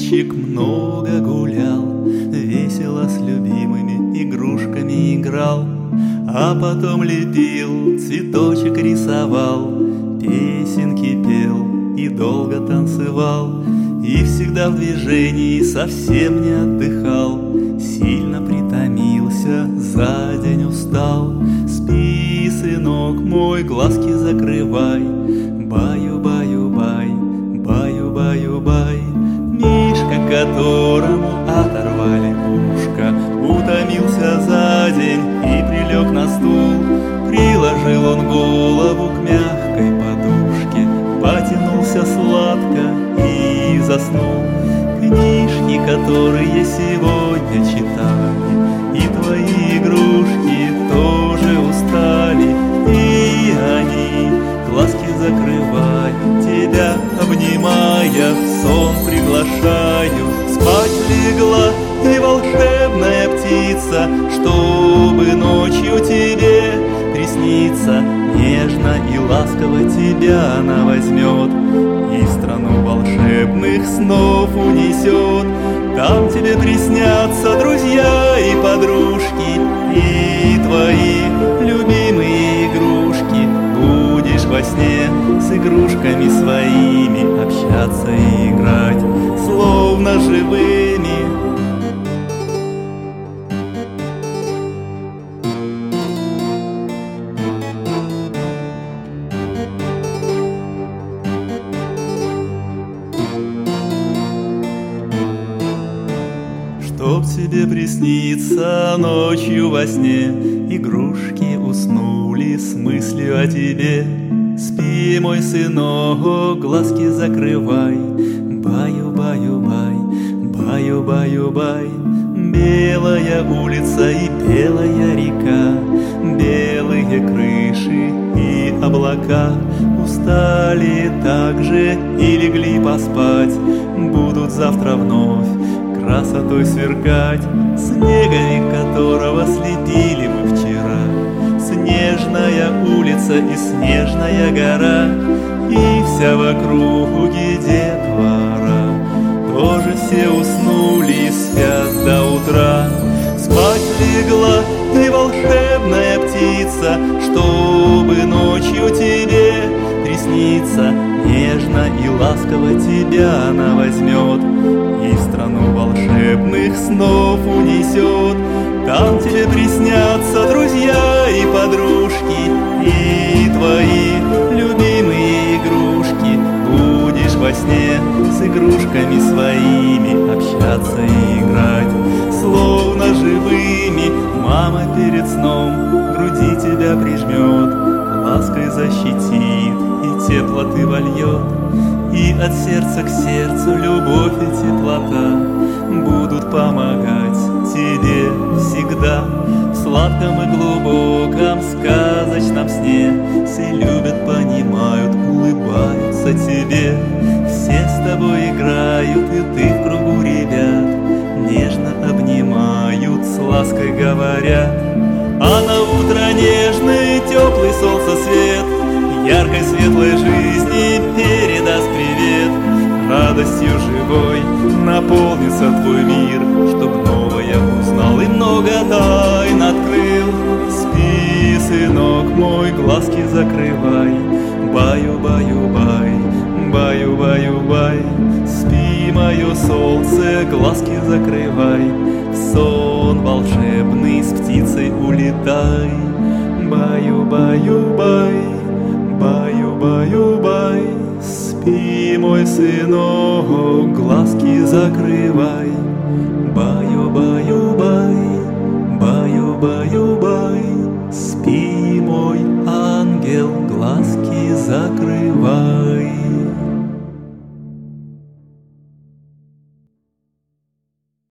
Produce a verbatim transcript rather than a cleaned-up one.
мальчик много гулял, весело с любимыми игрушками играл, а потом лепил, цветочек рисовал, песенки пел и долго танцевал, и всегда в движении совсем не отдыхал. Сильно притомился, за день устал. Спи, сынок мой, глазки закрывай. Баю-баю-бай, баю-баю-бай. Мишка, которому оторвали ушко, утомился за день и прилег на стул. Приложил он голову к мягкой подушке, потянулся сладко и заснул. Книжки, которые сегодня читали, и твои игрушки тоже устали, и они глазки закрывают, тебя обнимая, в сон приглашаю. Спать легла ты, волшебная птица, чтобы ночью тебе приснится. Нежно и ласково тебя она возьмет и в страну волшебных снов унесет. Там тебе приснятся друзья и подружки, и твои любимые игрушки. Будешь во сне с игрушками своими общаться и играть, словно живыми. Чтоб тебе присниться ночью во сне, игрушки уснули с мыслью о тебе. Спи, мой сынок, глазки закрывай. Баю-баю-бай, баю-баю-бай. Белая улица и белая река, белые крыши и облака. Устали также и легли поспать, будут завтра вновь красотой сверкать. Снеговик, которого слепили мы вчера, снежная улица и снежная гора, и вся в округе детвора. Тоже все уснули и спят до утра. Спать легла ты, волшебная птица, чтобы ночью тебе приснится. Нежно и ласково тебя она возьмет и в страну волшебных снов унесет. Там тебе приснятся друзья и подружки, и твои любимые игрушки. Будешь во сне с игрушками своими общаться и играть, словно живыми. Мама перед сном к груди тебя прижмет, лаской защитит и теплоты вольет. И от сердца к сердцу любовь и теплота будут помогать тебе всегда. В сладком и глубоком сказочном сне все любят, понимают, улыбаются тебе. Все с тобой играют, и ты в кругу ребят нежно обнимают, с лаской говорят. А на утро нежный теплый солнцесвет яркой светлой жизни передаст привет. Радостью живой наполнится твой мир, чтоб новое узнал и много тайн открыл. Спи, сынок мой, глазки закрывай. Баю-баю-бай, баю-баю-бай. Спи, мое солнце, глазки закрывай. В сон волшебный с птицей улетай. Баю-баю-бай, баю-баю-бай. Спи, мой сынок, глазки закрывай. Баю-баю-бай, баю-баю-бай. Спи, мой ангел, глазки закрывай.